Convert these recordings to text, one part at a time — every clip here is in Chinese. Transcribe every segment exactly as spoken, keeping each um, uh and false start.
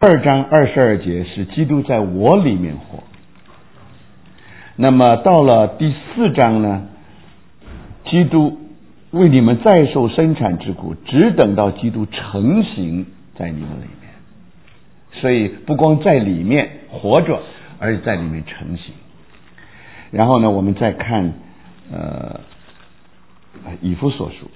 二章二十二节是基督在我里面活。那么到了第四章呢，基督为你们再受生产之苦，只等到基督成形在你们里面。所以不光在里面活着，而且在里面成形。然后呢，我们再看呃以弗所书。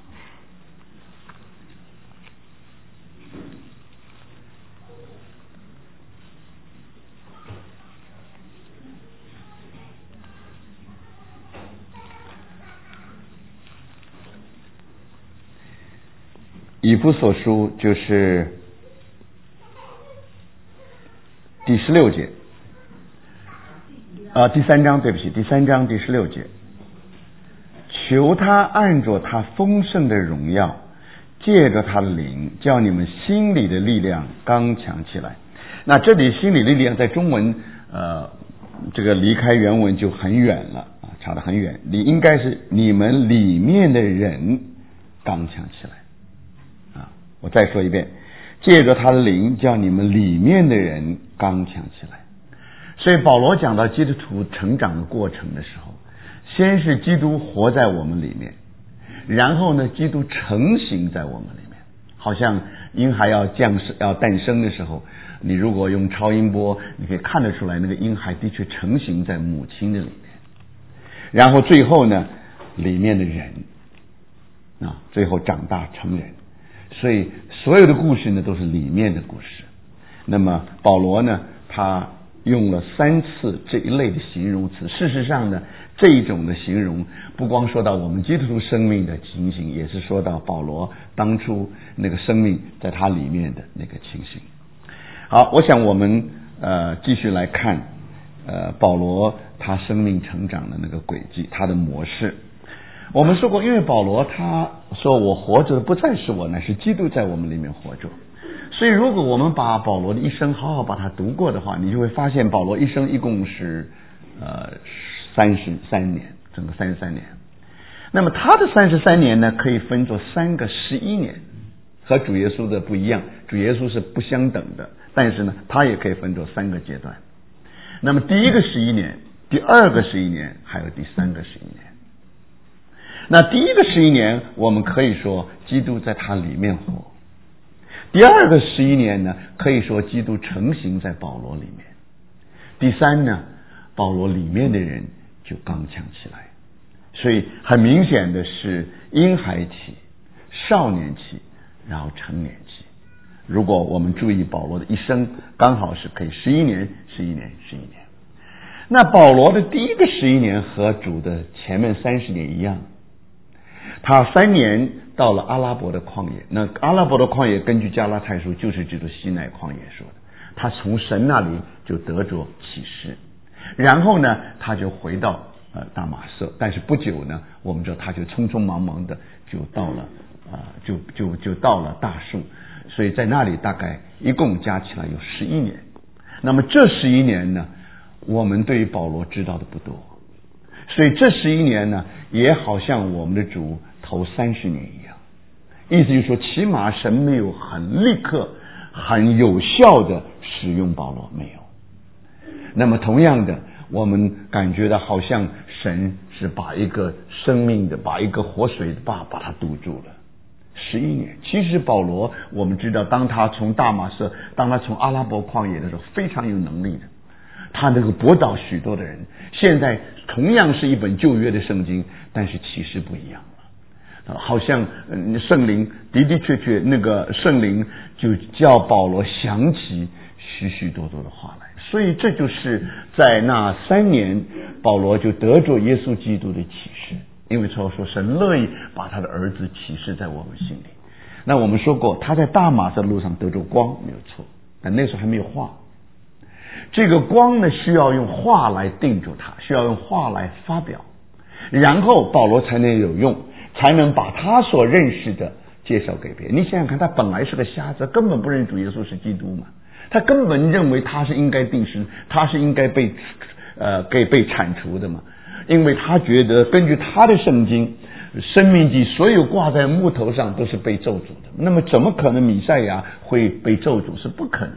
以弗所书就是第十六节，啊，第三章，对不起，第三章第十六节，求他按着他丰盛的荣耀，借着他的灵，叫你们心里的力量刚强起来。那这里心理力量在中文，呃，这个离开原文就很远了啊，差得很远。你应该是你们里面的人刚强起来。我再说一遍，借着他的灵，叫你们里面的人刚强起来。所以保罗讲到基督徒成长的过程的时候，先是基督活在我们里面，然后呢，基督成形在我们里面。好像婴孩要降生要诞生的时候，你如果用超音波，你可以看得出来，那个婴孩的确成形在母亲的里面。然后最后呢，里面的人啊，最后长大成人。所以所有的故事呢都是里面的故事。那么保罗呢，他用了三次这一类的形容词。事实上呢，这一种的形容不光说到我们基督徒生命的情形，也是说到保罗当初那个生命在他里面的那个情形。好，我想我们呃继续来看呃保罗他生命成长的那个轨迹，他的模式。我们说过，因为保罗他说我活着的不再是我，乃是基督在我们里面活着。所以如果我们把保罗的一生好好把它读过的话，你就会发现保罗一生一共是呃三十三年，整个三十三年。那么他的三十三年呢，可以分作三个十一年，和主耶稣的不一样，主耶稣是不相等的，但是呢，他也可以分作三个阶段。那么第一个十一年，第二个十一年，还有第三个十一年。那第一个十一年，我们可以说基督在他里面活。第二个十一年呢，可以说基督成形在保罗里面。第三呢，保罗里面的人就刚强起来。所以很明显的是婴孩期、少年期，然后成年期。如果我们注意保罗的一生，刚好是可以十一年、十一年、十一年。那保罗的第一个十一年和主的前面三十年一样。他三年到了阿拉伯的旷野，那阿拉伯的旷野根据加拉太书就是这个西奈旷野说的，他从神那里就得着启示，然后呢他就回到呃大马色，但是不久呢，我们知道他就匆匆忙忙的就到了啊、呃、就就就到了大树，所以在那里大概一共加起来有十一年。那么这十一年呢，我们对于保罗知道的不多，所以这十一年呢，也好像我们的主头三十年一样。意思就是说，起码神没有很立刻、很有效的使用保罗，没有。那么同样的，我们感觉到好像神是把一个生命的、把一个活水的坝把它堵住了。十一年，其实保罗，我们知道，当他从大马色，当他从阿拉伯旷野的时候，非常有能力的。他能够驳倒许多的人。现在同样是一本旧约的圣经，但是启示不一样了。好像圣灵的的确确，那个圣灵就叫保罗想起许许多多的话来。所以这就是在那三年，保罗就得着耶稣基督的启示，因为说说神乐意把他的儿子启示在我们心里。那我们说过，他在大马色路上得着光，没有错，但那时候还没有话。这个光呢，需要用话来定住它，需要用话来发表，然后保罗才能有用，才能把他所认识的介绍给别人。你想想看，他本来是个瞎子，根本不认主耶稣是基督嘛，他根本认为他是应该定时，他是应该被呃给被铲除的嘛，因为他觉得根据他的圣经申命记，所有挂在木头上都是被咒诅的，那么怎么可能弥赛亚会被咒诅？是不可能的。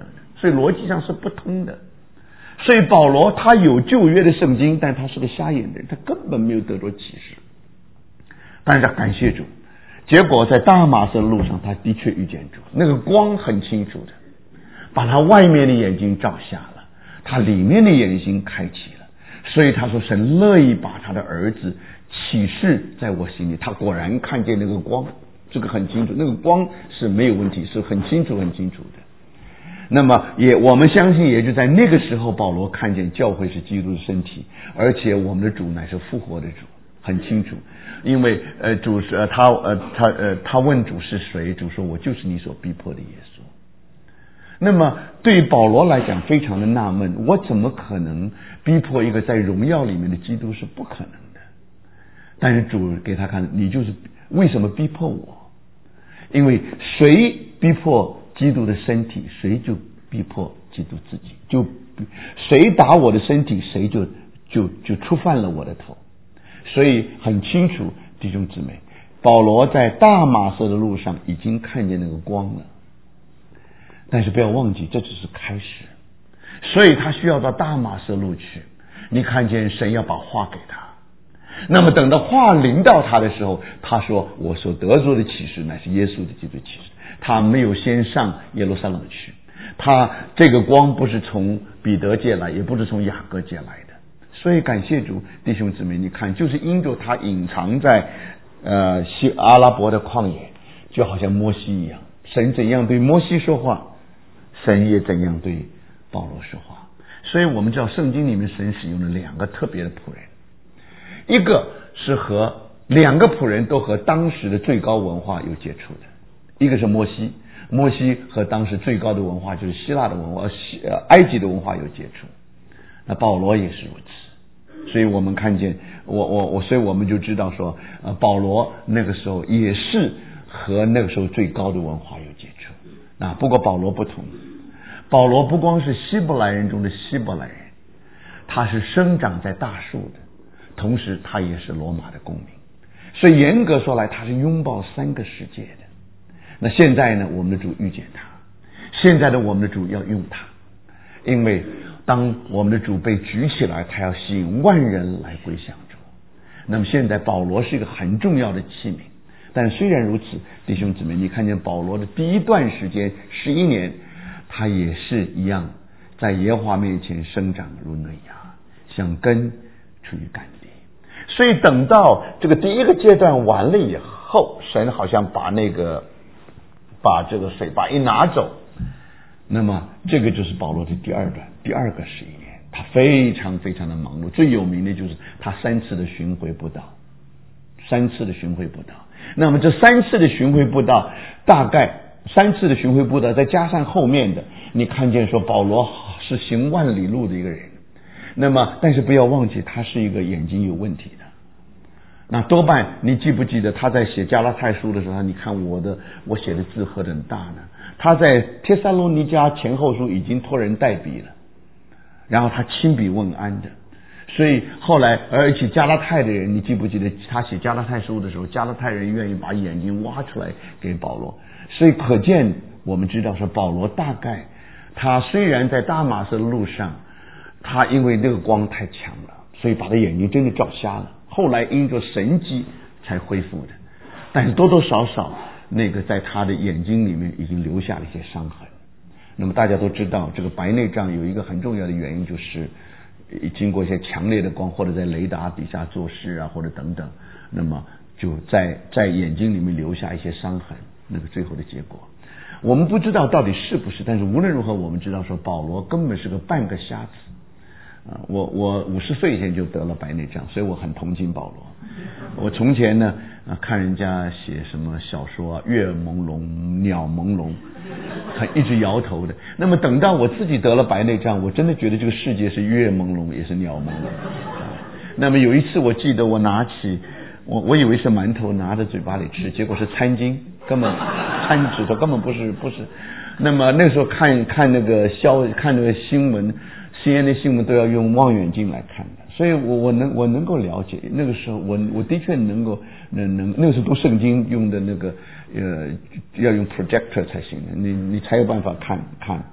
所以逻辑上是不通的。所以保罗他有旧约的圣经，但他是个瞎眼的人，他根本没有得着启示。但是感谢主，结果在大马色的路上，他的确遇见主，那个光很清楚的，把他外面的眼睛照瞎了，他里面的眼睛开启了。所以他说神乐意把他的儿子启示在我心里，他果然看见那个光，这个很清楚，那个光是没有问题，是很清楚很清楚的。那么也我们相信，也就在那个时候，保罗看见教会是基督的身体，而且我们的主乃是复活的主，很清楚。因为呃主是呃他呃他呃他问主是谁，主说我就是你所逼迫的耶稣。那么对于保罗来讲非常的纳闷，我怎么可能逼迫一个在荣耀里面的基督？是不可能的。但是主给他看，你就是为什么逼迫我？因为谁逼迫基督的身体，谁就逼迫基督自己，就谁打我的身体，谁就就就触犯了我的头。所以很清楚，弟兄姊妹，保罗在大马色的路上已经看见那个光了。但是不要忘记，这只是开始，所以他需要到大马色路去。你看见神要把话给他，那么等到话临到他的时候，他说我所得着的启示乃是耶稣的基督启示。他没有先上耶路撒冷去，他这个光不是从彼得借来，也不是从雅各借来的。所以感谢主，弟兄姊妹，你看，就是因着他隐藏在呃西阿拉伯的旷野，就好像摩西一样，神怎样对摩西说话，神也怎样对保罗说话。所以我们知道圣经里面神使用了两个特别的仆人，一个是和两个仆人都和当时的最高文化有接触的，一个是摩西，摩西和当时最高的文化就是希腊的文化、呃埃及的文化有接触。那保罗也是如此，所以我们看见我我我，所以我们就知道说，呃，保罗那个时候也是和那个时候最高的文化有接触。啊，不过保罗不同，保罗不光是希伯来人中的希伯来人，他是生长在大树的，同时他也是罗马的公民，所以严格说来，他是拥抱三个世界的。那现在呢，我们的主遇见他，现在的我们的主要用他，因为当我们的主被举起来，他要吸引万人来归向主。那么现在保罗是一个很重要的器皿。但虽然如此，弟兄姊妹，你看见保罗的第一段时间十一年，他也是一样在耶和华面前生长如嫩芽，像根出于干地。所以等到这个第一个阶段完了以后，神好像把那个把这个水把一拿走，那么这个就是保罗的第二段第二个十一年，他非常非常的忙碌。最有名的就是他三次的巡回布道，三次的巡回布道。那么这三次的巡回布道，大概三次的巡回布道再加上后面的，你看见说保罗是行万里路的一个人。那么但是不要忘记，他是一个眼睛有问题的。那多半你记不记得他在写加拉太书的时候，你看我的我写的字何等大呢？他在帖撒罗尼迦前后书已经托人代笔了，然后他亲笔问安的。所以后来而且加拉太的人，你记不记得他写加拉太书的时候，加拉太人愿意把眼睛挖出来给保罗。所以可见我们知道说，保罗大概他虽然在大马色的路上，他因为那个光太强了，所以把他眼睛真的照瞎了，后来因着神迹才恢复的。但是多多少少那个在他的眼睛里面已经留下了一些伤痕。那么大家都知道，这个白内障有一个很重要的原因，就是经过一些强烈的光，或者在雷达底下做事啊，或者等等，那么就在在眼睛里面留下一些伤痕，那个最后的结果我们不知道到底是不是，但是无论如何我们知道说保罗根本是个半个瞎子啊！我我五十岁以前就得了白内障，所以我很同情保罗。我从前呢啊看人家写什么小说啊，月朦胧鸟朦胧，还一直摇头的。那么等到我自己得了白内障，我真的觉得这个世界是月朦胧也是鸟朦胧。那么有一次我记得我拿起我我以为是馒头拿着嘴巴里吃，结果是餐巾，根本餐指头根本不是不是。那么那时候看看那个消看那个新闻，C N N 的新闻都要用望远镜来看的，所以我我能我能够了解。那个时候我我的确能够能能那个时候读圣经用的那个呃要用 projector 才行的，你你才有办法看看。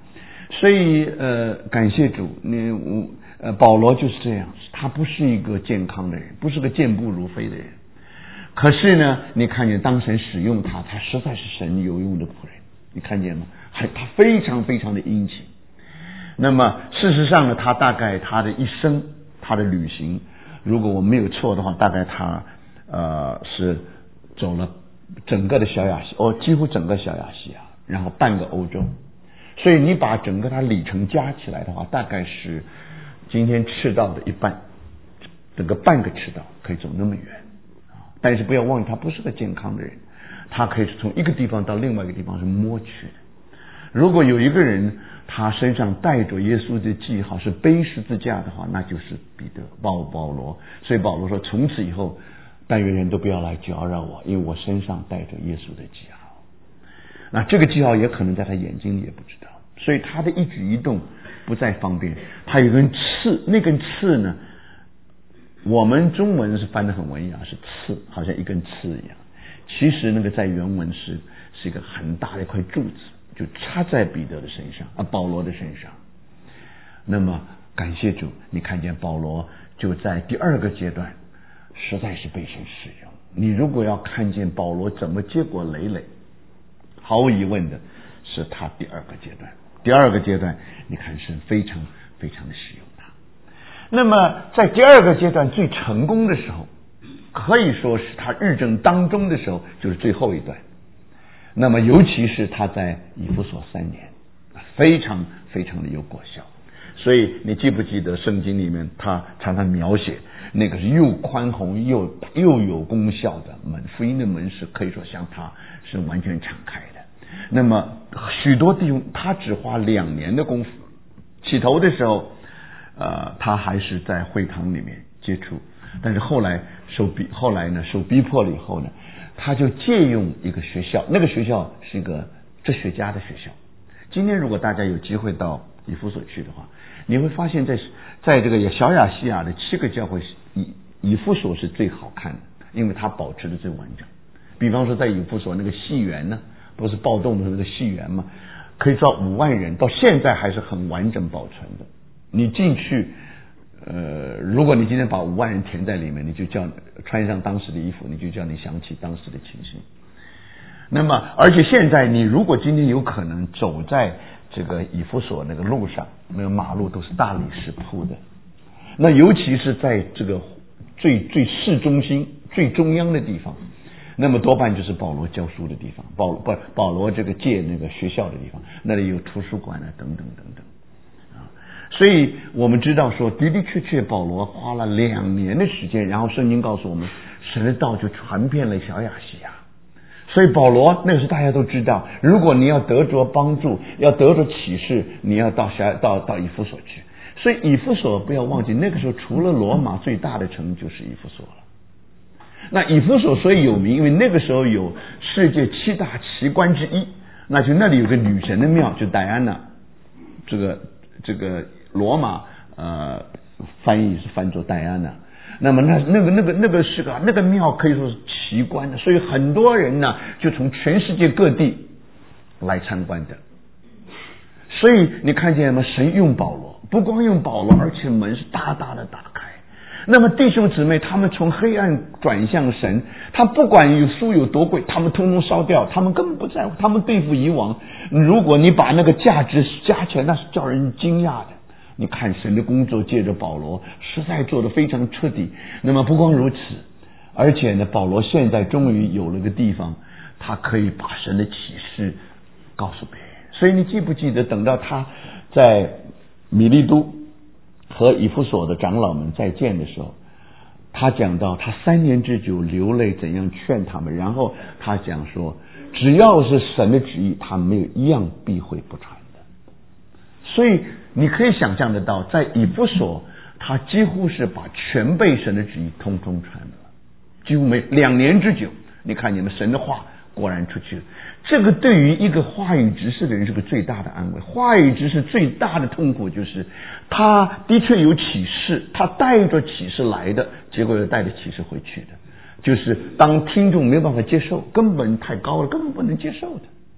所以呃，感谢主，你我呃，保罗就是这样，他不是一个健康的人，不是个健步如飞的人。可是呢，你看见当神使用他，他实在是神有用的仆人，你看见吗？还他非常非常的殷勤。那么事实上呢，他大概他的一生，他的旅行，如果我没有错的话，大概他呃是走了整个的小亚细，哦，几乎整个小亚细亚，然后半个欧洲。所以你把整个他里程加起来的话，大概是今天赤道的一半，整个半个赤道可以走那么远。但是不要忘记，他不是个健康的人，他可以从一个地方到另外一个地方是摸去的。如果有一个人他身上带着耶稣的记号，是背十字架的话，那就是彼得保保罗。所以保罗说，从此以后但愿人都不要来搅扰我，因为我身上带着耶稣的记号。那这个记号也可能在他眼睛里也不知道，所以他的一举一动不再方便。他有根刺，那根刺呢，我们中文是翻得很文雅，是刺，好像一根刺一样。其实那个在原文是是一个很大的一块柱子，就插在彼得的身上啊，保罗的身上。那么感谢主，你看见保罗就在第二个阶段实在是被神使用。你如果要看见保罗怎么结果累累，毫无疑问的是他第二个阶段。第二个阶段，你看神非常非常的使用他。那么在第二个阶段最成功的时候，可以说是他日正当中的时候，就是最后一段。那么尤其是他在以弗所三年，非常非常的有果效。所以你记不记得圣经里面他常常描写那个是又宽宏又又有功效的门，福音的门是可以说像他是完全敞开的。那么许多弟兄他只花两年的功夫，起头的时候呃，他还是在会堂里面接触，但是后来受逼后来呢受逼迫了以后呢，他就借用一个学校，那个学校是一个哲学家的学校。今天如果大家有机会到以弗所去的话，你会发现在在这个小亚细亚的七个教会，以以弗所是最好看的，因为它保持的最完整。比方说在以弗所那个戏园呢，不是暴动的那个戏园吗？可以抓五万人，到现在还是很完整保存的。你进去呃，如果你今天把五万人填在里面，你就叫穿上当时的衣服，你就叫你想起当时的情形。那么而且现在你如果今天有可能走在这个以弗所那个路上，那个马路都是大理石铺的，那尤其是在这个最最市中心最中央的地方，那么多半就是保罗教书的地方，保不保罗这个借那个学校的地方，那里有图书馆啊等等等等啊。所以我们知道说的的确确保罗花了两年的时间，然后圣经告诉我们神的道就传遍了小亚细亚。所以保罗那个时候大家都知道，如果你要得着帮助，要得着启示，你要到小到到以弗所去。所以以弗所不要忘记，那个时候除了罗马最大的城就是以弗所了。那以弗所所以有名，因为那个时候有世界七大奇观之一，那就那里有个女神的庙，就戴安娜。这个这个罗马呃翻译是翻作戴安娜。那么那那个那个那个是个那个庙可以说是奇观的，所以很多人呢就从全世界各地来参观的。所以你看见吗？神用保罗，不光用保罗，而且门是大大的打开。那么弟兄姊妹，他们从黑暗转向神，他不管有书有多贵，他们通通烧掉，他们根本不在乎，他们对付以往。如果你把那个价值加起来，那是叫人惊讶的。你看神的工作借着保罗实在做得非常彻底。那么不光如此，而且呢，保罗现在终于有了个地方，他可以把神的启示告诉别人。所以你记不记得，等到他在米利都和以弗所的长老们再见的时候，他讲到他三年之久流泪怎样劝他们，然后他讲说，只要是神的旨意，他没有一样避讳不传的。所以你可以想象得到，在以弗所他几乎是把全被神的旨意通通传了，几乎没两年之久。你看你们神的话果然出去了，这个对于一个话语执事的人是个最大的安慰。话语执事最大的痛苦就是他的确有启示，他带着启示来的，结果又带着启示回去的，就是当听众没有办法接受，根本太高了，根本不能接受的。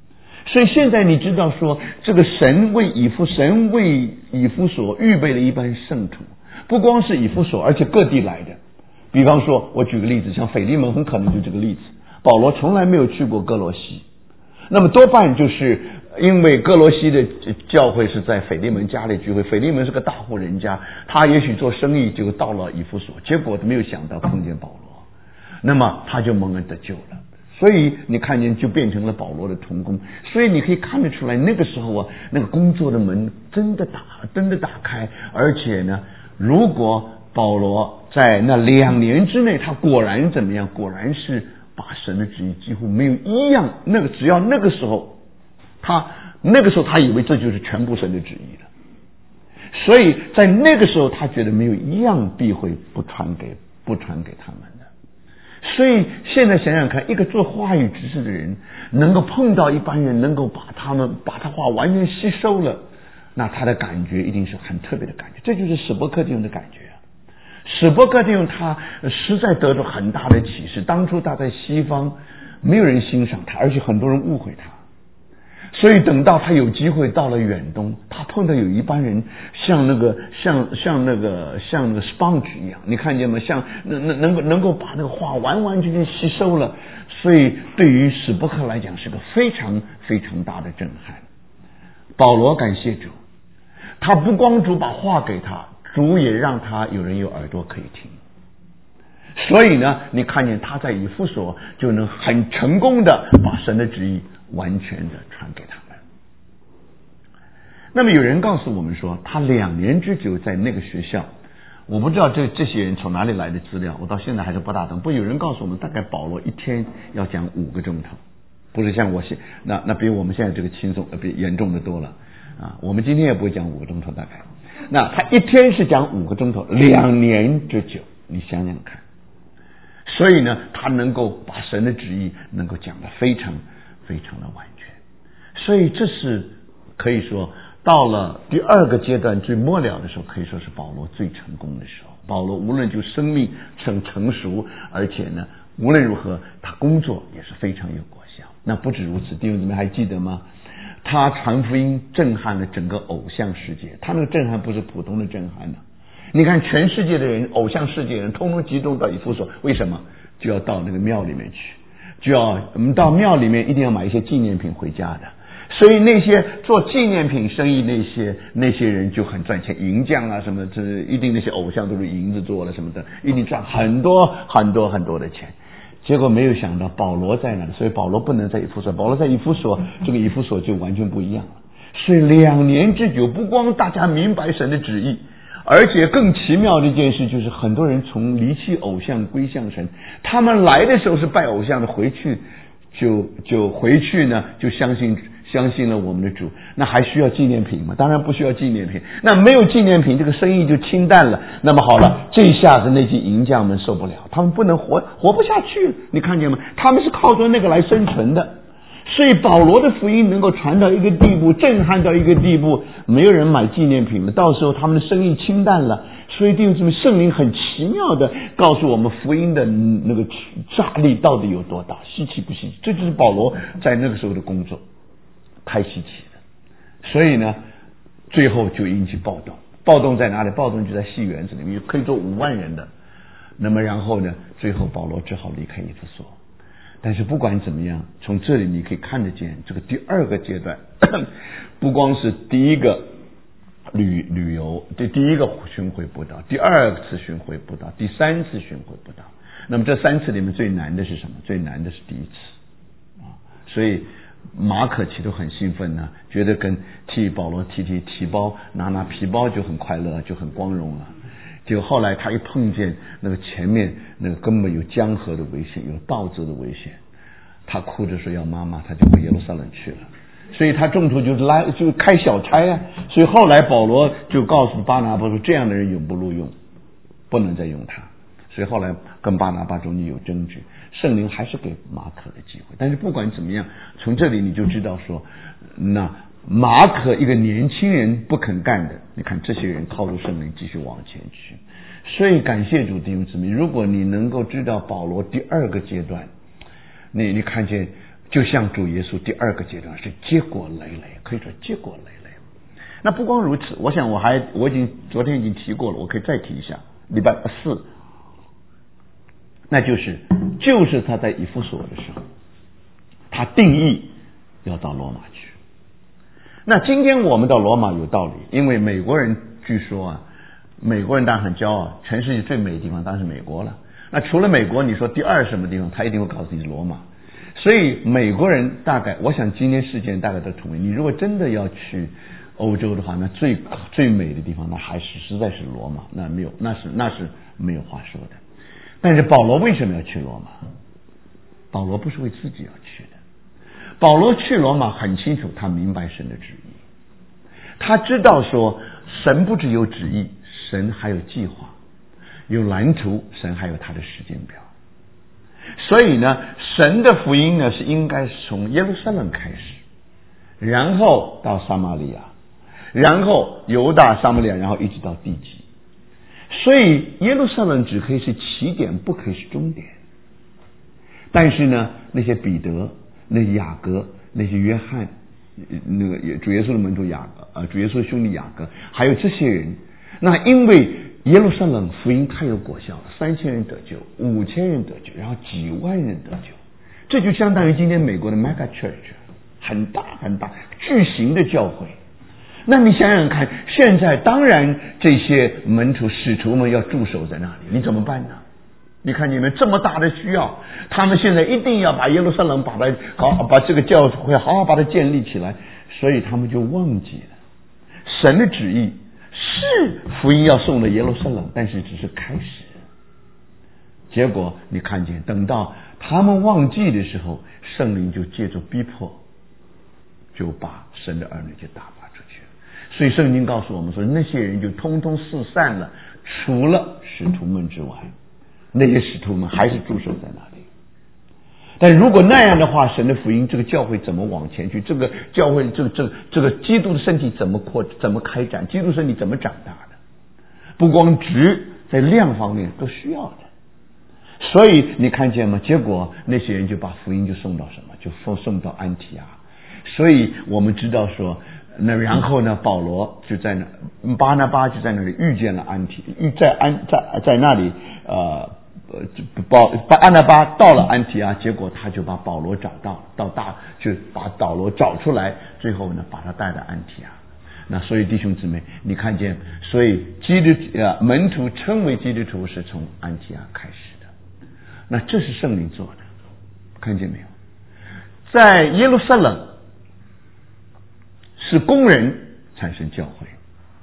所以现在你知道说，这个神为以弗神为以弗所预备了一班圣徒，不光是以弗所，而且各地来的。比方说，我举个例子，像腓利门很可能就这个例子。保罗从来没有去过哥罗西，那么多半就是因为哥罗西的教会是在腓利门家里聚会，腓利门是个大户人家，他也许做生意就到了以弗所，结果没有想到碰见保罗，那么他就蒙恩得救了。所以你看见就变成了保罗的同工，所以你可以看得出来，那个时候啊，那个工作的门真的打真的打开，而且呢，如果保罗在那两年之内，他果然怎么样？果然是把神的旨意几乎没有一样，那个只要那个时候，他那个时候他以为这就是全部神的旨意了，所以在那个时候他觉得没有一样避讳不传给不传给他们的。所以现在想想看，一个做话语执事的人能够碰到一般人，能够把他们把他话完全吸收了，那他的感觉一定是很特别的感觉，这就是史伯克弟兄的感觉啊。史伯克弟兄他实在得到很大的启示，当初他在西方没有人欣赏他，而且很多人误会他，所以等到他有机会到了远东，他碰到有一班人像那个像像那个像那个 sponge 一样，你看见吗？像能能能够能够把那个话完完全全吸收了，所以对于史伯克来讲是个非常非常大的震撼。保罗感谢主，他不光主把话给他，主也让他有人有耳朵可以听。所以呢，你看见他在以弗所就能很成功的把神的旨意完全的传给他们。那么有人告诉我们说，他两年之久在那个学校，我不知道这这些人从哪里来的资料，我到现在还是不大懂。不过有人告诉我们，大概保罗一天要讲五个钟头，不是像我现那那比我们现在这个轻松，比严重的多了啊。我们今天也不会讲五个钟头，大概那他一天是讲五个钟头，两年之久，你想想看。所以呢，他能够把神的旨意能够讲得非常非常的完全，所以这是可以说到了第二个阶段最末了的时候，可以说是保罗最成功的时候。保罗无论就生命成成熟，而且呢，无论如何他工作也是非常有果效。那不止如此，弟兄姊妹还记得吗？他传福音震撼了整个偶像世界，他那个震撼不是普通的震撼呢。你看全世界的人，偶像世界的人通通集中到以弗所，为什么？就要到那个庙里面去，就要我们到庙里面一定要买一些纪念品回家的。所以那些做纪念品生意那些那些人就很赚钱，银匠啊什么，这一定那些偶像都是银子做了什么的，一定赚很多很多很多的钱。结果没有想到保罗在那里，所以保罗不能在以弗所，保罗在以弗所，这个以弗所就完全不一样了。所以两年之久，不光大家明白神的旨意，而且更奇妙的一件事就是很多人从离弃偶像归向神，他们来的时候是拜偶像的，回去就就回去呢就相信相信了我们的主。那还需要纪念品吗？当然不需要纪念品。那没有纪念品，这个生意就清淡了。那么好了，这一下子那些银匠们受不了，他们不能活活不下去，你看见吗？他们是靠着那个来生存的。所以保罗的福音能够传到一个地步，震撼到一个地步，没有人买纪念品了，到时候他们的生意清淡了。所以弟兄姊妹，圣灵很奇妙的告诉我们福音的那个炸力到底有多大，稀奇不稀奇？这就是保罗在那个时候的工作，太稀奇了。所以呢，最后就引起暴动。暴动在哪里？暴动就在戏园子里面，可以坐五万人的。那么然后呢，最后保罗只好离开以弗所。但是不管怎么样，从这里你可以看得见，这个第二个阶段不光是第一个旅旅游，这第一个巡回布道，第二次巡回布道，第三次巡回布道。那么这三次里面最难的是什么？最难的是第一次啊！所以马可其实很兴奋呢，觉得跟替保罗提提提包拿拿皮包就很快乐，就很光荣了。结果后来他一碰见那个前面那个根本有江河的危险，有盗贼的危险，他哭着说要妈妈，他就回耶路撒冷去了。所以他中途就来就开小差啊。所以后来保罗就告诉巴拿巴说，这样的人永不录用，不能再用他。所以后来跟巴拿巴中间有争执，圣灵还是给马可的机会。但是不管怎么样，从这里你就知道说，那马可一个年轻人不肯干的，你看这些人靠着圣灵继续往前去。所以感谢主弟兄姊妹，如果你能够知道保罗第二个阶段，你你看见就像主耶稣第二个阶段是结果累累，可以说结果累累。那不光如此，我想我还我已经昨天已经提过了，我可以再提一下。礼拜四，那就是就是他在以弗所的时候，他定义要到罗马去。那今天我们到罗马有道理，因为美国人据说啊，美国人当然很骄傲，全世界最美的地方当然是美国了。那除了美国，你说第二什么地方，他一定会告诉你是罗马。所以美国人大概，我想今天世界大概都同意，你如果真的要去欧洲的话，那最最美的地方，那还是实在是罗马，那没有，那是那是没有话说的。但是保罗为什么要去罗马？保罗不是为自己要去的。保罗去罗马很清楚，他明白神的旨意，他知道说神不只有旨意，神还有计划，有蓝图，神还有他的时间表。所以呢，神的福音呢是应该从耶路撒冷开始，然后到撒玛利亚，然后犹大、撒玛利亚，然后一直到地极。所以耶路撒冷只可以是起点，不可以是终点。但是呢，那些彼得、那些雅各、那些约翰，那个主耶稣的门徒雅各，呃，主耶稣的兄弟雅各，还有这些人，那因为耶路撒冷福音太有果效了，三千人得救，五千人得救，然后几万人得救，这就相当于今天美国的 mega church， 很大很大巨型的教会。那你想想看，现在当然这些门徒使徒们要驻守在那里，你怎么办呢？你看你们这么大的需要，他们现在一定要把耶路撒冷把它好，把这个教会好好把它建立起来，所以他们就忘记了神的旨意是福音要送到耶路撒冷，但是只是开始。结果你看见，等到他们忘记的时候，圣灵就借着逼迫，就把神的儿女就打发出去了。所以圣经告诉我们说，那些人就通通四散了，除了使徒们之外，那些使徒们还是驻守在那里。但如果那样的话，神的福音这个教会怎么往前去？这个教会这个这个这个基督的身体怎么扩怎么开展？基督身体怎么长大的？不光质，在量方面都需要的。所以你看见吗？结果那些人就把福音就送到什么？就送送到安提阿。所以我们知道说，那然后呢，保罗就在那，巴拿巴就在那里遇见了安提，遇在安在在那里呃。呃，保把安拿巴到了安提阿，结果他就把保罗找到，到大就把保罗找出来，最后呢把他带到安提阿。那所以弟兄姊妹，你看见，所以基督呃门徒称为基督徒是从安提阿开始的。那这是圣灵做的，看见没有？在耶路撒冷是工人产生教会，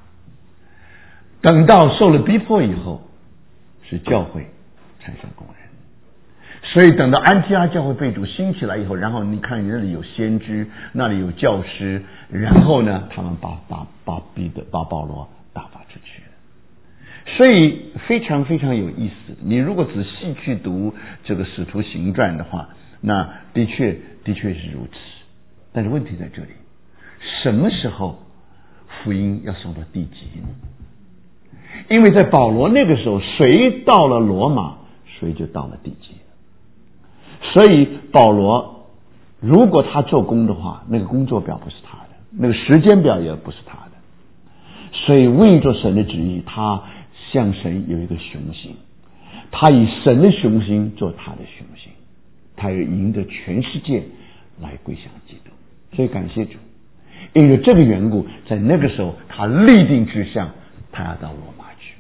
等到受了逼迫以后，是教会产生工人。所以等到安提阿教会被主兴起来以后，然后你看那里有先知，那里有教师，然后呢他们把把把彼得把保罗打发出去了。所以非常非常有意思，你如果仔细去读这个使徒行传的话，那的确的确是如此。但是问题在这里，什么时候福音要送到地极呢？因为在保罗那个时候，谁到了罗马，谁就到了地极。所以保罗如果他做工的话，那个工作表不是他的，那个时间表也不是他的。所以为着神的旨意，他向神有一个雄心，他以神的雄心做他的雄心，他要赢得全世界来归向基督。所以感谢主，因为这个缘故，在那个时候他立定志向，他要到罗马去。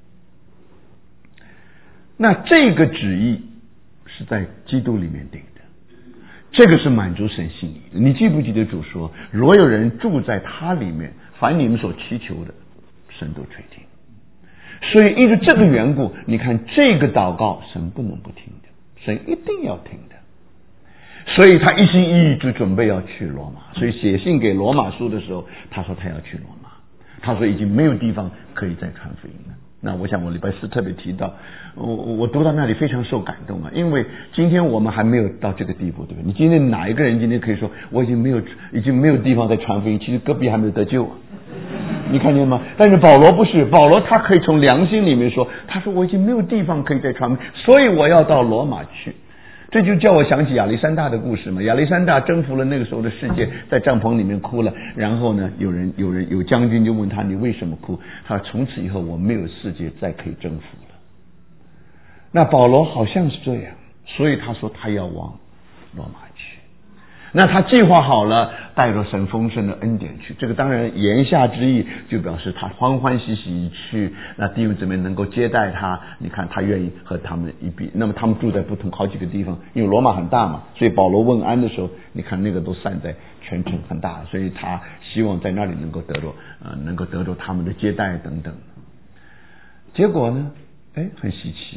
那这个旨意是在基督里面定的，这个是满足神心意的。你记不记得主说，若有人住在他里面，凡你们所祈求的，神都垂听。所以因为这个缘故，你看这个祷告神不能不听的，神一定要听的。所以他一心一意就准备要去罗马，所以写信给罗马书的时候，他说他要去罗马，他说已经没有地方可以再传福音了。那我想我礼拜四特别提到，我我读到那里非常受感动啊，因为今天我们还没有到这个地步，对不对？你今天哪一个人今天可以说我已经没有已经没有地方再传福音？其实隔壁还没有得救啊，你看见吗？但是保罗不是，保罗他可以从良心里面说，他说我已经没有地方可以再传福音，所以我要到罗马去。 这就叫我想起亚历山大的故事嘛。亚历山大征服了那个时候的世界，在帐篷里面哭了，然后呢，有人有人有将军就问他，你为什么哭？他说从此以后我没有世界再可以征服了。那保罗好像是这样，所以他说他要往罗马去。那他计划好了，带着神丰盛的恩典去。这个当然言下之意就表示他欢欢喜喜去，那弟兄姊妹能够接待他。你看他愿意和他们一比，那么他们住在不同好几个地方，因为罗马很大嘛，所以保罗问安的时候，你看那个都散在全城很大，所以他希望在那里能够得着呃能够得着他们的接待等等。结果呢，哎，很稀奇。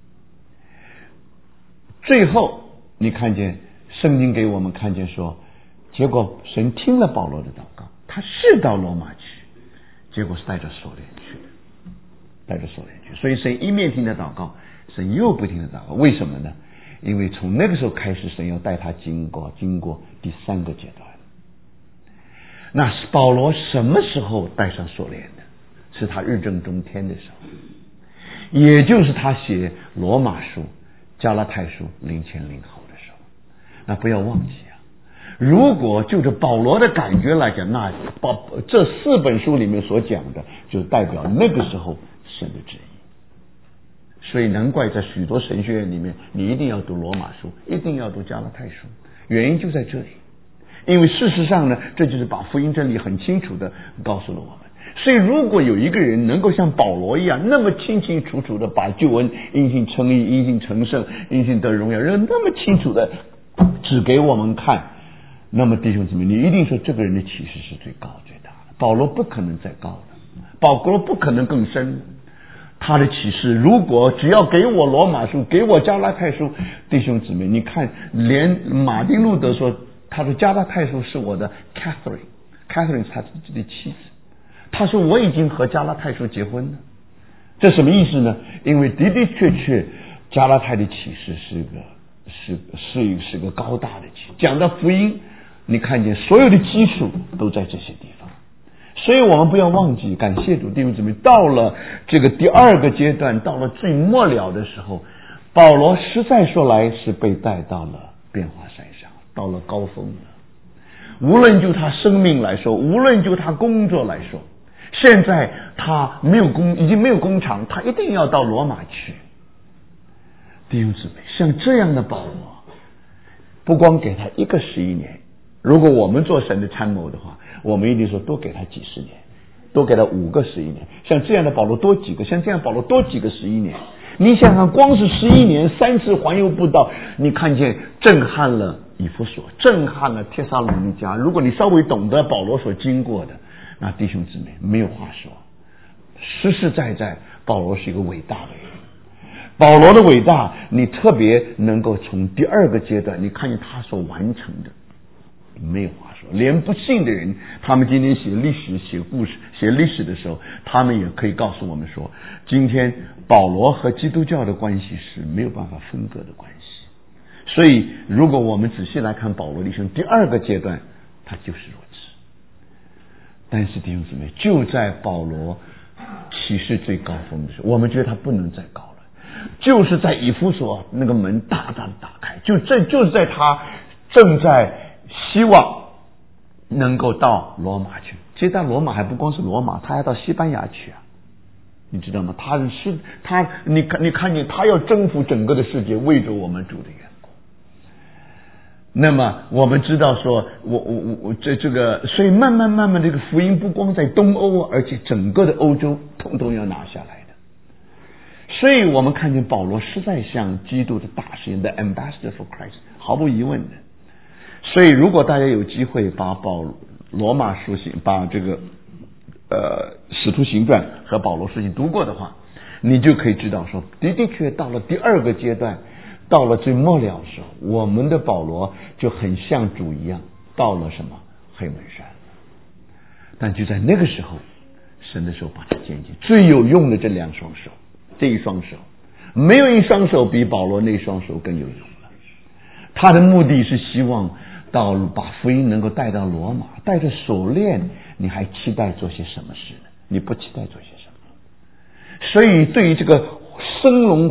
最后你看见圣经给我们看见说，结果神听了保罗的祷告，他是到罗马去，结果是带着锁链去的，带着锁链去。所以神一面听他祷告，神又不停的祷告。为什么呢？因为从那个时候开始，神要带他经过经过第三个阶段。那是保罗什么时候带上锁链的？是他日正中天的时候，也就是他写罗马书、加拉太书灵前灵后的时候。那不要忘记啊，如果就着保罗的感觉来讲，那保这四本书里面所讲的就代表那个时候神的旨意。所以难怪在许多神学院里面，你一定要读罗马书，一定要读加拉太书，原因就在这里。因为事实上呢，这就是把福音真理很清楚的告诉了我们。所以如果有一个人能够像保罗一样那么清清楚楚的把救恩因信称义、因信成圣、因信得荣耀，人那么清楚的指给我们看，那么弟兄姊妹，你一定说这个人的启示是最高最大的。保罗不可能再高的，保罗不可能更深。他的启示如果只要给我罗马书，给我加拉太书，弟兄姊妹，你看连马丁路德说他的加拉太书是我的 Catherine Catherine 是他自己的妻子，他说我已经和加拉太书结婚了。这什么意思呢？因为的的确确加拉太的启示是个是是一是个高大的启，讲到福音，你看见所有的基础都在这些地方。所以我们不要忘记，感谢主弟兄姊妹，到了这个第二个阶段，到了最末了的时候，保罗实在说来是被带到了变化山上，到了高峰了。无论就他生命来说，无论就他工作来说，现在他没有工，已经没有工厂，他一定要到罗马去。弟兄姊妹，像这样的保罗，不光给他一个十一年，如果我们做神的参谋的话，我们一定说多给他几十年，多给他五个十一年。像这样的保罗多几个，像这样保罗多几个十一年。你想想，光是十一年三次环游布道，你看见震撼了以弗所，震撼了帖撒罗尼迦。如果你稍微懂得保罗所经过的，那弟兄姊妹没有话说，实实在在保罗是一个伟大的人。保罗的伟大，你特别能够从第二个阶段，你看见他所完成的，没有话说。连不信的人，他们今天写历史、写故事、写历史的时候，他们也可以告诉我们说，今天保罗和基督教的关系是没有办法分割的关系。所以，如果我们仔细来看保罗的一生，第二个阶段，他就是如此。但是弟兄姊妹，就在保罗启示最高峰的时候，我们觉得他不能再高了。就是在以弗所那个门大大的打开，就这就是在他正在希望能够到罗马去。其实到罗马还不光是罗马，他还到西班牙去啊，你知道吗？他是他，你看你看见他要征服整个的世界，为着我们主的缘故。那么我们知道说，我我我我这这个，所以慢慢慢慢这个福音不光在东欧，而且整个的欧洲统统要拿下来。所以我们看见保罗实在像基督的大使人的 ambassador for Christ， 毫无疑问的。所以如果大家有机会把保罗马书信、把这个呃使徒行传和保罗书信读过的话，你就可以知道说，的的确到了第二个阶段，到了最末了的时候，我们的保罗就很像主一样，到了什么黑门山。但就在那个时候，神的手把他捡起，最有用的这两双手。这一双手，没有一双手比保罗那双手更有用了。他的目的是希望到把福音能够带到罗马，带着锁链，你还期待做些什么事呢？你不期待做些什么。所以对于这个生龙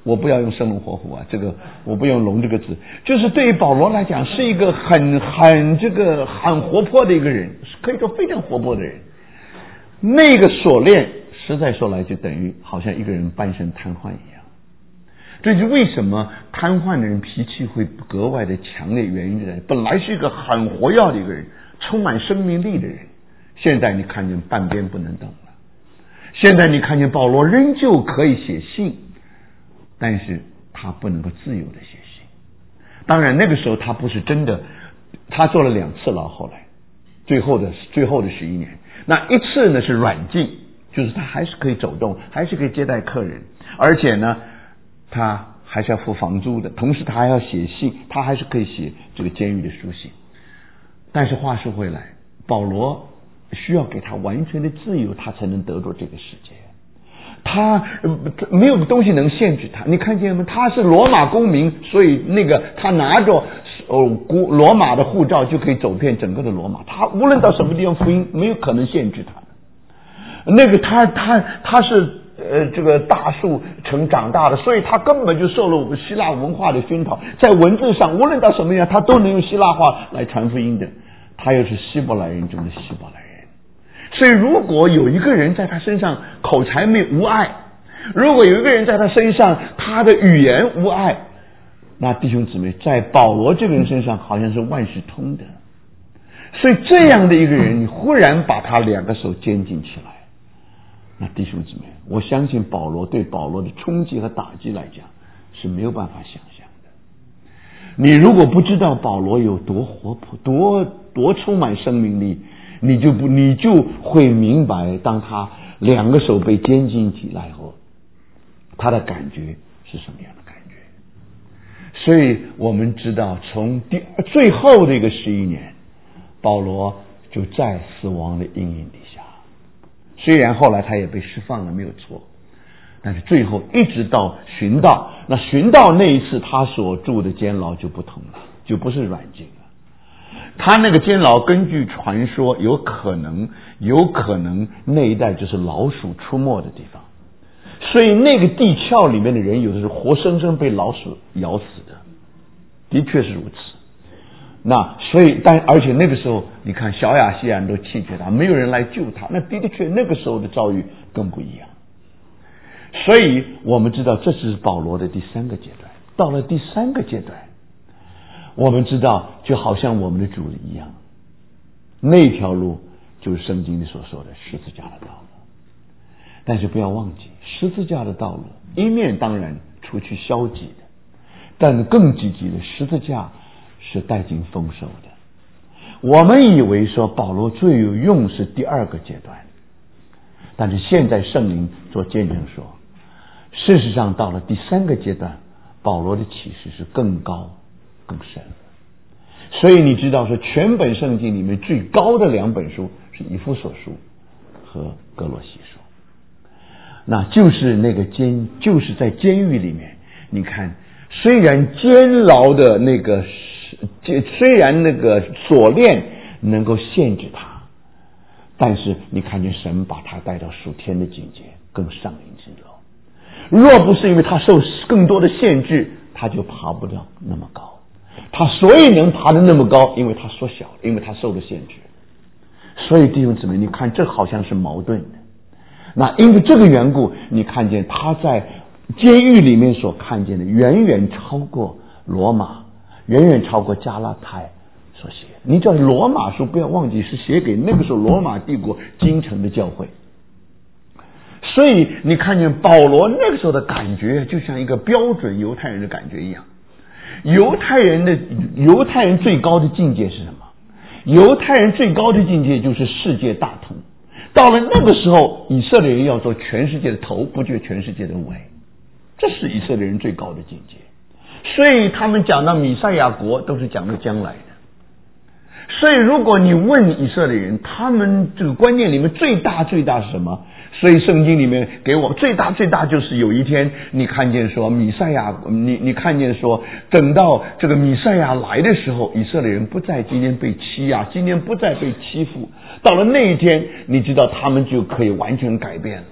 我不要用生龙活虎啊，这个我不用龙这个字，就是对于保罗来讲是一个很很这个很活泼的一个人，可以说非常活泼的人。那个锁链实在说来就等于好像一个人半身瘫痪一样。这就是为什么瘫痪的人脾气会格外的强烈，原因在本来是一个很活跃的一个人，充满生命力的人，现在你看见半边不能动了。现在你看见保罗仍旧可以写信，但是他不能够自由的写信。当然那个时候他不是真的，他做了两次牢，后来最后的最后的十一年，那一次呢是软禁，就是他还是可以走动，还是可以接待客人，而且呢他还是要付房租的，同时他还要写信，他还是可以写这个监狱的书信。但是话说回来，保罗需要给他完全的自由，他才能得着这个世界。他没有东西能限制他，你看见吗？他是罗马公民，所以那个他拿着哦罗马的护照就可以走遍整个的罗马，他无论到什么地方福音没有可能限制他。那个他他他是呃这个大树城长大的，所以他根本就受了希腊文化的熏陶，在文字上无论到什么样他都能用希腊话来传福音的。他又是希伯来人中的希伯来人，所以如果有一个人在他身上口才没无碍，如果有一个人在他身上他的语言无碍，那弟兄姊妹在保罗这个人身上好像是万事通的。所以这样的一个人，你忽然把他两个手监禁起来，那弟兄姊妹，我相信保罗对保罗的冲击和打击来讲是没有办法想象的。你如果不知道保罗有多活泼，多多充满生命力，你就不你就会明白，当他两个手被监禁起来后，他的感觉是什么样的感觉。所以我们知道，从第最后的一个十一年，保罗就在死亡的阴影底下。虽然后来他也被释放了，没有错，但是最后一直到寻道，那寻道那一次他所住的监牢就不同了，就不是软禁了。他那个监牢根据传说有可能有可能那一带就是老鼠出没的地方，所以那个地壳里面的人有的是活生生被老鼠咬死的，的确是如此。那所以但而且那个时候你看小亚细亚人都弃绝他，没有人来救他，那的确那个时候的遭遇更不一样。所以我们知道这是保罗的第三个阶段。到了第三个阶段，我们知道就好像我们的主一样，那条路就是圣经里所说的十字架的道路。但是不要忘记，十字架的道路一面当然除去消极的，但更积极的，十字架是带进丰收的。我们以为说保罗最有用是第二个阶段，但是现在圣灵做见证说，事实上到了第三个阶段，保罗的启示是更高更深。所以你知道说全本圣经里面最高的两本书是以弗所书和哥罗西书，那就是那个监就是在监狱里面，你看虽然监牢的那个虽然那个锁链能够限制他，但是你看见神把他带到属天的境界，更上一层楼。若不是因为他受更多的限制，他就爬不到那么高。他所以能爬得那么高，因为他缩小，因为他受了限制。所以弟兄姊妹，你看这好像是矛盾的。那因为这个缘故，你看见他在监狱里面所看见的远远超过罗马，远远超过加拉太所写的。你知道罗马书不要忘记是写给那个时候罗马帝国京城的教会，所以你看见保罗那个时候的感觉就像一个标准犹太人的感觉一样。犹太人的犹太人最高的境界是什么？犹太人最高的境界就是世界大同。到了那个时候，以色列人要做全世界的头，不就全世界的尾，这是以色列人最高的境界。所以他们讲到弥赛亚国都是讲到将来的。所以如果你问以色列人，他们这个观念里面最大最大是什么？所以圣经里面给我最大最大就是有一天你看见说弥赛亚，你你看见说等到这个弥赛亚来的时候，以色列人不再今天被欺压，今天不再被欺负，到了那一天你知道他们就可以完全改变了。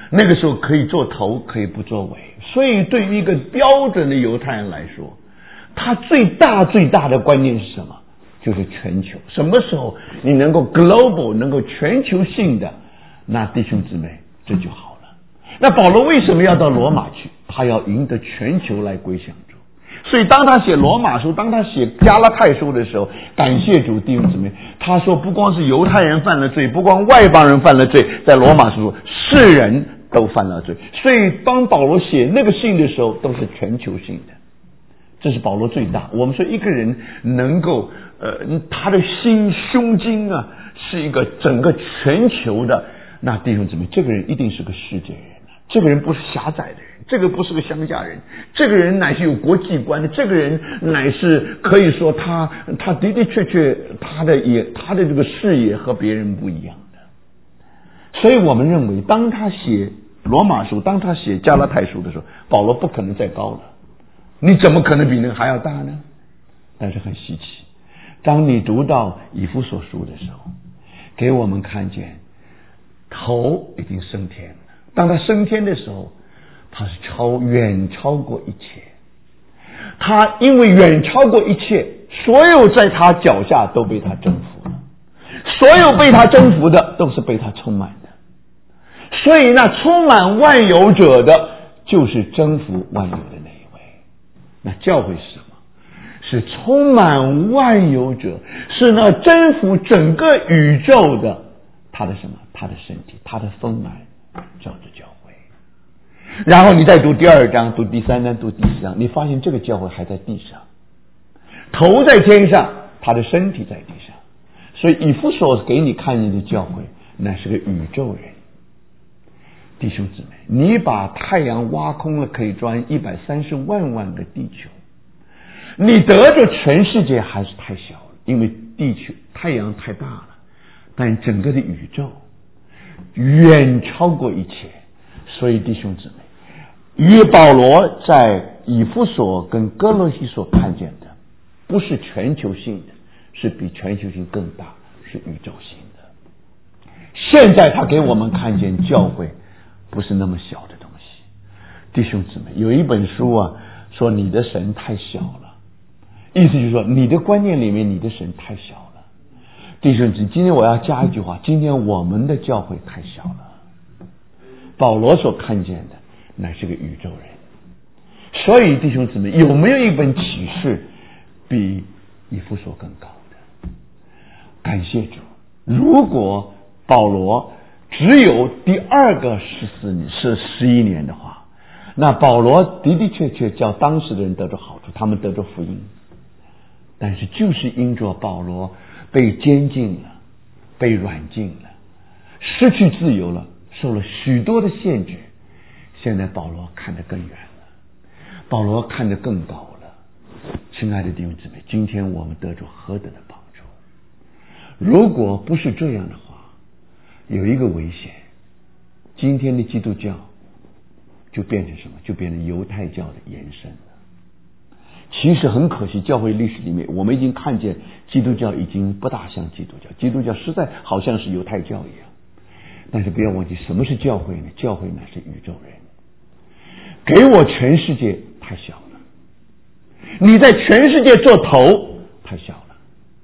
那个时候可以做头，可以不做尾。所以对于一个标准的犹太人来说，他最大最大的观念是什么？就是全球。什么时候你能够 global 能够全球性的，那弟兄姊妹这就好了。那保罗为什么要到罗马去？他要赢得全球来归向主。所以当他写罗马书，当他写加拉太书的时候，感谢主弟兄姊妹，他说不光是犹太人犯了罪，不光外邦人犯了罪，在罗马书世人都犯了罪。所以当保罗写那个信的时候，都是全球性的。这是保罗最大。我们说一个人能够呃，他的心胸襟啊，是一个整个全球的，那弟兄姊妹，这个人一定是个世界人，这个人不是狭窄的人，这个不是个乡下人，这个人乃是有国际观的，这个人乃是可以说他他的的确确他的也他的这个视野和别人不一样的。所以我们认为，当他写罗马书，当他写加拉太书的时候，保罗不可能再高了。你怎么可能比那个还要大呢？但是很稀奇，当你读到以弗所书的时候，给我们看见头已经升天了。当他升天的时候，他是超远超过一切，他因为远超过一切，所有在他脚下都被他征服了，所有被他征服的都是被他充满的。所以那充满万有者的就是征服万有的那一位。那教会是什么？是充满万有者，是那征服整个宇宙的他的什么？他的身体，他的丰满，叫做教会。然后你再读第二章，读第三章，读第四章，你发现这个教会还在地上，头在天上，他的身体在地上。所以以弗所给你看见的教会，那是个宇宙人。弟兄姊妹，你把太阳挖空了，可以装一百三十万万个地球，你得着全世界还是太小了，因为地球太阳太大了，但整个的宇宙远超过一切。所以弟兄姊妹，约保罗在以弗所跟哥罗西所看见的不是全球性的，是比全球性更大，是宇宙性的。现在他给我们看见教会不是那么小的东西。弟兄姊妹，有一本书啊，说你的神太小了，意思就是说你的观念里面你的神太小了。弟兄姊妹，今天我要加一句话，今天我们的教会太小了。保罗所看见的乃是个宇宙人。所以弟兄姊妹，有没有一本启示比以弗所更高的？感谢主，如果保罗只有第二个十四年是十一年的话，那保罗的的确确叫当时的人得着好处，他们得着福音。但是就是因着保罗被监禁了，被软禁了，失去自由了，受了许多的限制，现在保罗看得更远了，保罗看得更高了。亲爱的弟兄姊妹，今天我们得着何等的帮助！如果不是这样的话，有一个危险，今天的基督教就变成什么？就变成犹太教的延伸了。其实很可惜，教会历史里面我们已经看见基督教已经不大像基督教，基督教实在好像是犹太教一样。但是不要忘记，什么是教会呢？教会乃是宇宙人。给我全世界太小了，你在全世界做头太小了，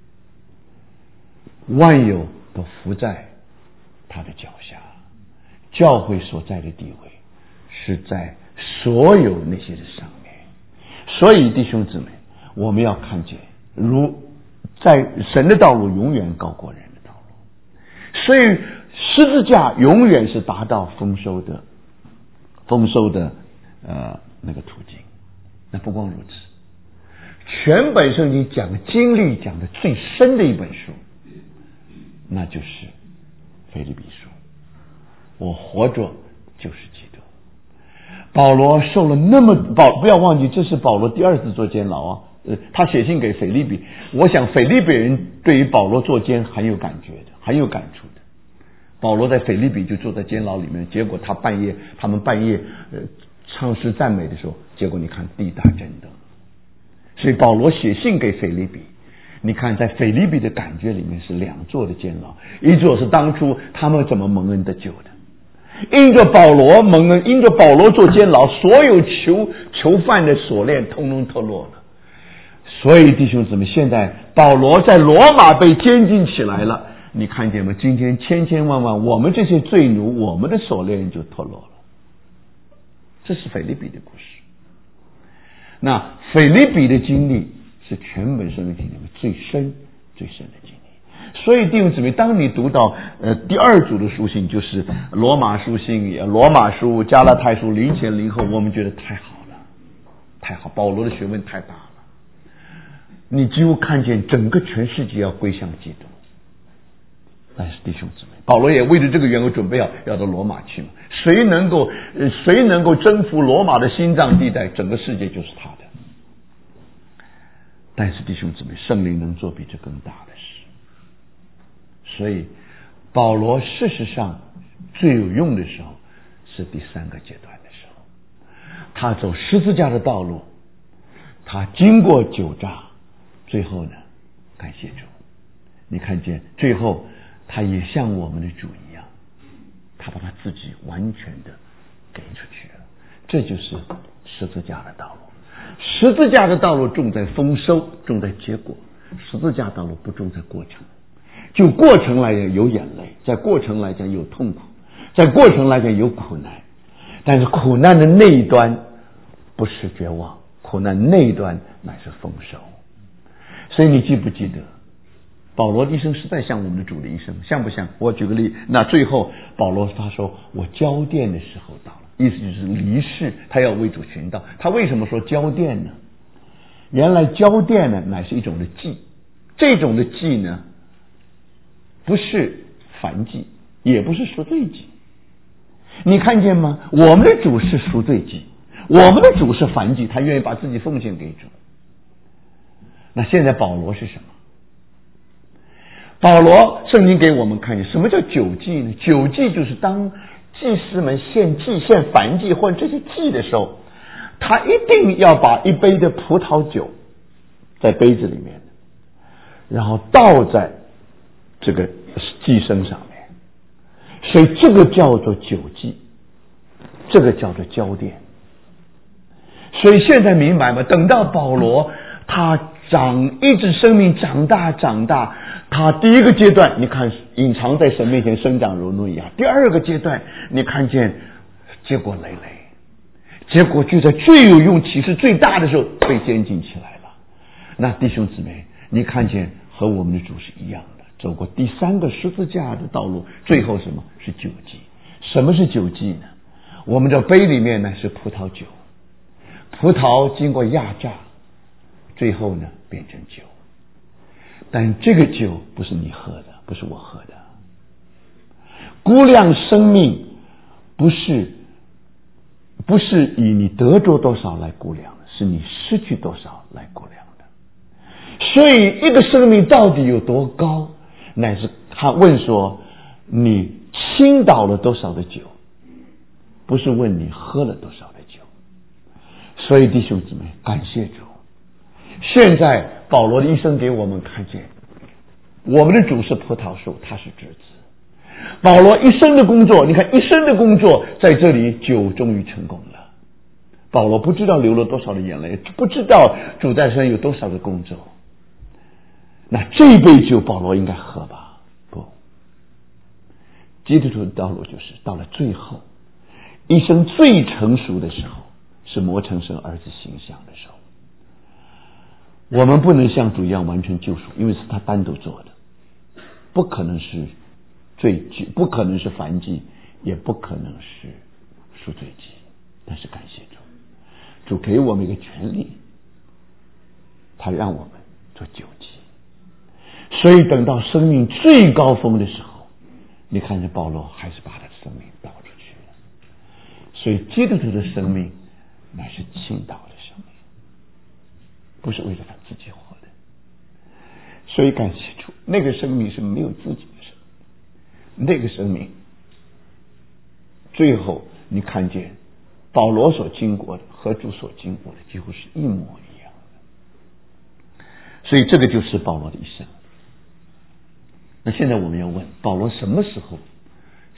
万有都伏在他的脚下。教会所在的地位是在所有那些的上面。所以弟兄姊妹，我们要看见，如在神的道路永远高过人的道路，所以十字架永远是达到丰收的丰收的呃那个途径。那不光如此，全本圣经讲经历讲的最深的一本书，那就是腓立比书。我活着就是基督。保罗受了那么保，不要忘记，这是保罗第二次做监牢啊。呃，他写信给腓立比，我想腓立比人对于保罗做监很有感觉的，很有感触的。保罗在腓立比就坐在监牢里面，结果他半夜，他们半夜呃唱诗赞美的时候，结果你看地大震动。所以保罗写信给腓立比，你看在腓立比的感觉里面是两座的监牢，一座是当初他们怎么蒙恩得救的， 因着保罗蒙恩，因着保罗做监牢，所有囚囚犯的锁链通通脱落了。所以弟兄姊妹，现在保罗在罗马被监禁起来了，你看见吗？今天千千万万我们这些罪奴，我们的锁链就脱落了。这是腓立比的故事。那腓立比的经历是全本圣经里面最深最深的经历。所以弟兄姊妹，当你读到呃第二组的书信，就是罗马书信、罗马书、加拉太书，零前零后，我们觉得太好了，太好，保罗的学问太大了。你几乎看见整个全世界要归向基督。但是弟兄姊妹，保罗也为了这个缘故准备要要到罗马去嘛？谁能够呃谁能够征服罗马的心脏地带，整个世界就是他的。但是弟兄姊妹，圣灵能做比这更大的事。所以保罗事实上最有用的时候是第三个阶段的时候，他走十字架的道路，他经过酒榨，最后呢，感谢主，你看见最后他也像我们的主一样，他把他自己完全的给出去了。这就是十字架的道路。十字架的道路重在丰收，重在结果；十字架道路不重在过程。就过程来讲有眼泪，在过程来讲有痛苦，在过程来讲有苦难，但是苦难的那一端不是绝望，苦难那一端乃是丰收。所以你记不记得保罗的一生实在像我们的主的一生，像不像？我举个例，那最后保罗他说我交奠的时候到了，意思就是离世，他要为主寻道。他为什么说交奠呢？原来交奠呢乃是一种的祭，这种的祭呢不是燔祭，也不是赎罪祭。你看见吗？我们的主是赎罪祭，我们的主是燔祭，他愿意把自己奉献给主。那现在保罗是什么？保罗圣经给我们看见什么叫酒祭呢？酒祭就是当祭司们献祭、献燔祭或者这些祭的时候，他一定要把一杯的葡萄酒在杯子里面，然后倒在这个祭牲上面，所以这个叫做酒祭，这个叫做交奠。所以现在明白吗？等到保罗他长一直生命长大长大，他第一个阶段你看隐藏在神面前生长如嫩芽，第二个阶段你看见结果累累，结果就在最有用启示最大的时候被监禁起来了。那弟兄姊妹，你看见和我们的主是一样的，走过第三个十字架的道路，最后什么是酒祭？什么是酒祭呢？我们这杯里面呢是葡萄酒，葡萄经过压榨，最后呢变成酒。但这个酒不是你喝的，不是我喝的。估量生命不是不是以你得着多少来估量的，是你失去多少来估量的。所以一个生命到底有多高，乃是他问说你倾倒了多少的酒，不是问你喝了多少的酒。所以弟兄姊妹，感谢主，现在保罗的一生给我们看见，我们的主是葡萄树，他是枝子。保罗一生的工作，你看一生的工作在这里，酒终于成功了。保罗不知道流了多少的眼泪，不知道主在身上有多少的工作。那这一杯酒保罗应该喝吧？不，基督徒的道路就是到了最后一生最成熟的时候，是磨成神儿子形象的时候。我们不能像主一样完成救赎，因为是他单独做的，不可能是罪祭，不可能是燔祭，也不可能是赎罪祭。但是感谢主，主给我们一个权利，他让我们做救祭。所以等到生命最高峰的时候，你看见保罗还是把他的生命倒出去了。所以基督徒的生命乃是倾倒的生命，不是为了他自己活的。所以感谢主，那个生命是没有自己的生命，那个生命最后你看见保罗所经过的和主所经过的几乎是一模一样的。所以这个就是保罗的一生。那现在我们要问，保罗什么时候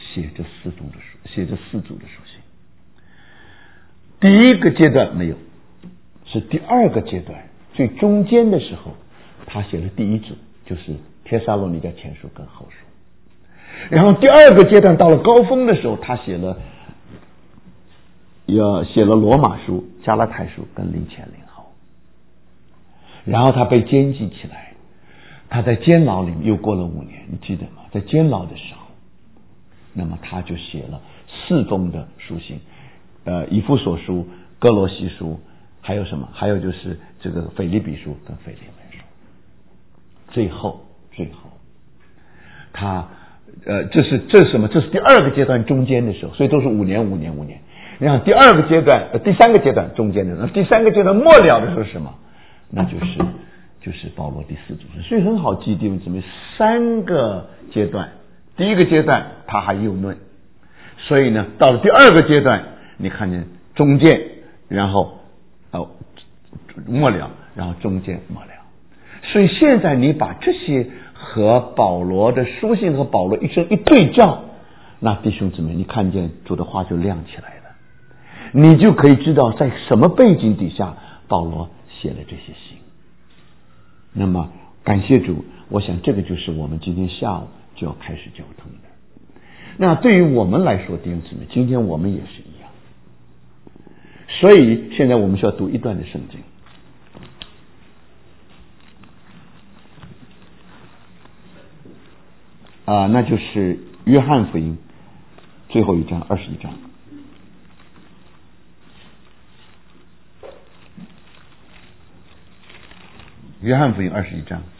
写这四种的属，写这四组的属性。第一个阶段没有，是第二个阶段最中间的时候，他写了第一组，就是帖撒罗尼迦前书跟后书。然后第二个阶段到了高峰的时候，他写了也写了罗马书、加拉太书跟林前林后。然后他被监禁起来，他在监牢里面又过了五年，你记得吗？在监牢的时候，那么他就写了四封的书信，呃，以弗所书、哥罗西书，还有什么？还有就是这个腓立比书跟腓利门书。最后，最后，他呃，这是这是什么？这是第二个阶段中间的时候，所以都是五年、五年、五年。然后第二个阶段、呃、第三个阶段中间的时候，第三个阶段末了的时候是什么？那就是就是保罗第四组织，所以很好记，弟兄姊妹，三个阶段。第一个阶段他还有论，所以呢，到了第二个阶段，你看见中间，然后哦末了，然后中间末了。所以现在你把这些和保罗的书信和保罗一生一对照，那弟兄姊妹，你看见主的话就亮起来了，你就可以知道在什么背景底下保罗写了这些信。那么感谢主，我想这个就是我们今天下午就要开始交通的。那对于我们来说，弟兄姊妹，今天我们也是一样。所以现在我们需要读一段的圣经，啊、呃，那就是约翰福音最后一章二十一章。约翰福音二十一章。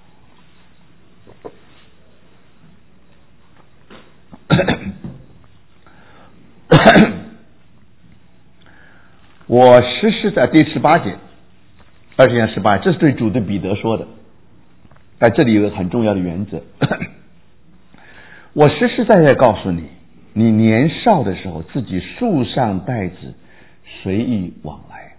我实实在第十八节，二十章十八，这是对主对彼得说的。在这里有个很重要的原则，我实实在在告诉你，你年少的时候自己束上带子，随意往来；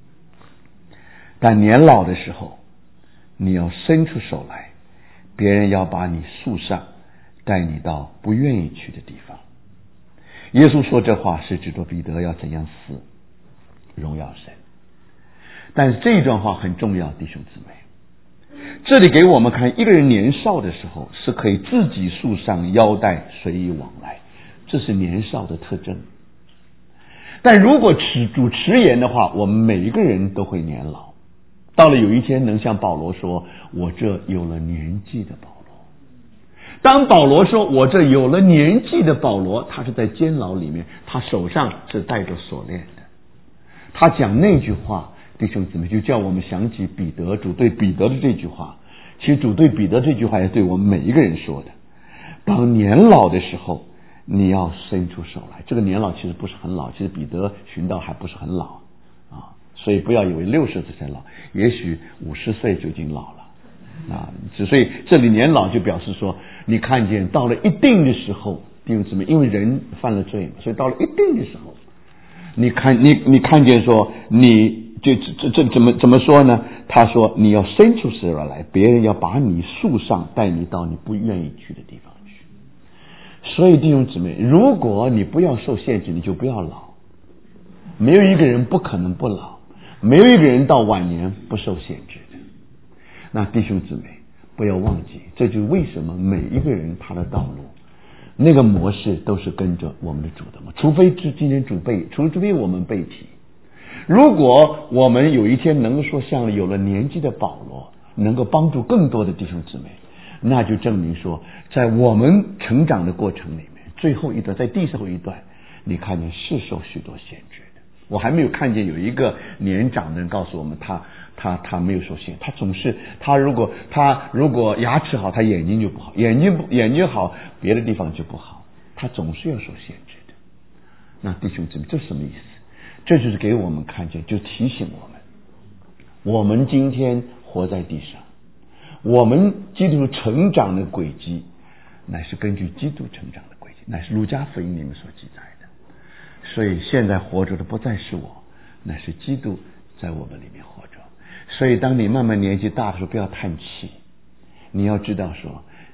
但年老的时候，你要伸出手来，别人要把你束上，带你到不愿意去的地方。耶稣说这话是指着彼得要怎样死，荣耀神。但是这一段话很重要，弟兄姊妹，这里给我们看，一个人年少的时候是可以自己束上腰带，随意往来，这是年少的特征。但如果主迟延的话，我们每一个人都会年老，到了有一天能像保罗说，我这有了年纪的保罗。当保罗说我这有了年纪的保罗，他是在监牢里面，他手上是带着锁链的。他讲那句话，弟兄姊妹，就叫我们想起彼得，主对彼得的这句话。其实主对彼得这句话也对我们每一个人说的，当年老的时候你要伸出手来。这个年老其实不是很老，其实彼得寻道还不是很老啊，所以不要以为六十岁才老，也许五十岁就已经老了啊。所以这里年老就表示说，你看见到了一定的时候，弟兄姊妹，因为人犯了罪嘛，所以到了一定的时候，你看你你看见说，你这这这怎么怎么说呢？他说你要伸出手来，别人要把你束上，带你到你不愿意去的地方去。所以弟兄姊妹，如果你不要受限制，你就不要老。没有一个人不可能不老，没有一个人到晚年不受限制的。那弟兄姊妹，不要忘记，这就是为什么每一个人他的道路那个模式都是跟着我们的主的嘛，除非是今天主背，除非我们背题。如果我们有一天能够说像有了年纪的保罗，能够帮助更多的弟兄姊妹，那就证明说，在我们成长的过程里面，最后一段，在第最后一段，你看见是受许多限制的。我还没有看见有一个年长的人告诉我们，他他他没有受限，他总是他如果他如果牙齿好，他眼睛就不好，眼睛不眼睛好，别的地方就不好，他总是要受限制的。那弟兄姊妹，这是什么意思？这就是给我们看见，就提醒我们，我们今天活在地上，我们基督成长的轨迹乃是根据基督成长的轨迹，乃是路加福音里面所记载的。所以现在活着的不再是我，乃是基督在我们里面活着。所以当你慢慢年纪大的时候，不要叹气，你要知道说，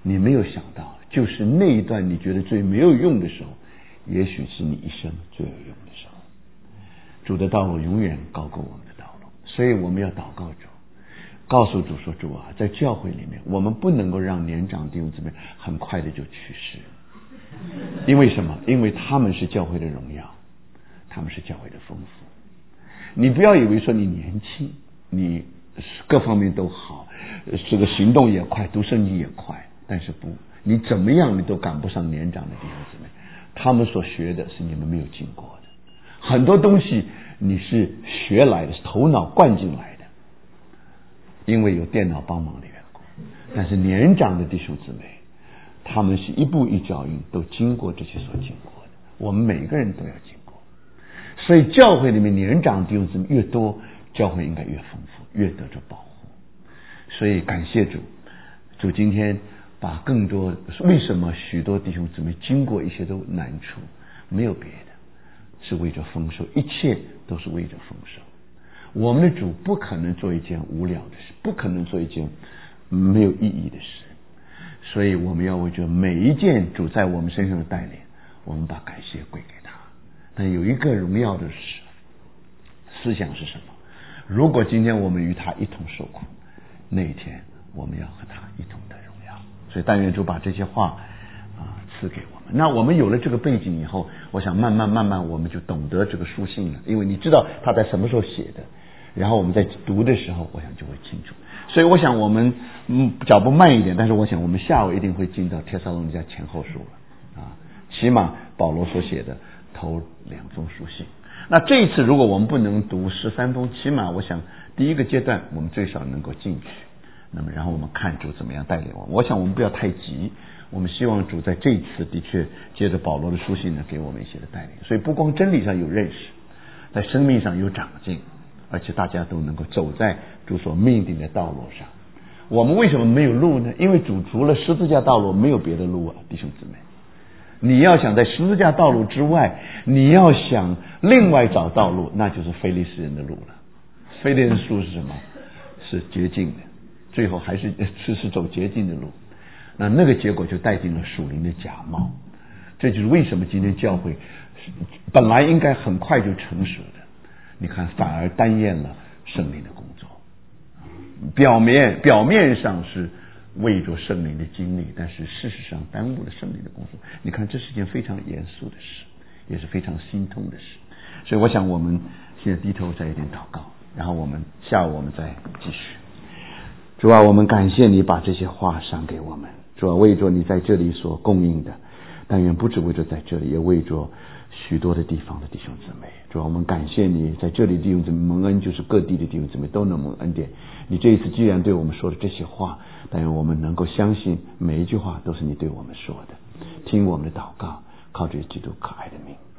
你没有想到，就是那一段你觉得最没有用的时候，也许是你一生最有用的时候。主的道路永远高过我们的道路，所以我们要祷告主，告诉主说，主啊，在教会里面我们不能够让年长弟兄姊妹很快的就去世。因为什么？因为他们是教会的荣耀，他们是教会的丰富。你不要以为说你年轻，你各方面都好，这个行动也快，读圣经也快，但是不，你怎么样你都赶不上年长的弟兄姊妹。他们所学的是你们没有经过的，很多东西你是学来的，是头脑灌进来的，因为有电脑帮忙的缘故。但是年长的弟兄姊妹，他们是一步一脚印都经过这些所经过的，我们每个人都要经过。所以教会里面年长弟兄姊妹越多，教会应该越丰富，越得着保护。所以感谢主，主今天把更多，为什么许多弟兄姊妹经过一些都难处，没有别的，是为着丰收，一切都是为着丰收。我们的主不可能做一件无聊的事，不可能做一件没有意义的事，所以我们要为着每一件主在我们身上的带领，我们把感谢归给他。但有一个荣耀的思想是什么？如果今天我们与他一同受苦，那一天我们要和他一同得荣耀。所以但愿主把这些话啊赐给我们。那我们有了这个背景以后，我想慢慢慢慢我们就懂得这个书信了，因为你知道他在什么时候写的，然后我们在读的时候，我想就会清楚。所以我想我们嗯脚步慢一点，但是我想我们下午一定会进到帖撒罗尼迦前后书了啊，起码保罗所写的头两封书信。那这一次如果我们不能读十三封，起码我想第一个阶段我们最少能够进去，那么然后我们看主怎么样带领我们。我想我们不要太急，我们希望主在这一次的确借着保罗的书信呢给我们一些的带领。所以不光真理上有认识，在生命上有长进，而且大家都能够走在主所命定的道路上。我们为什么没有路呢？因为主除了十字架道路没有别的路啊，弟兄姊妹。你要想在十字架道路之外，你要想另外找道路，那就是非利士人的路了。非利士人的路是什么？是捷径的，最后还是是是走捷径的路。那那个结果就带进了属灵的假冒。这就是为什么今天教会本来应该很快就成熟的，你看反而耽延了圣灵的工作。表面表面上是为着圣灵的经历，但是事实上耽误了圣灵的工作。你看这是件非常严肃的事，也是非常心痛的事。所以我想我们现在低头再一点祷告，然后我们下午我们再继续。主啊，我们感谢你把这些话赏给我们。主啊，为着你在这里所供应的，但愿不只为着在这里，也为着许多的地方的弟兄姊妹。主啊，我们感谢你在这里弟兄姊妹蒙恩，就是各地的弟兄姊妹都能蒙恩典。你这一次既然对我们说的这些话，但愿我们能够相信每一句话都是你对我们说的。听我们的祷告，靠着基督可爱的名。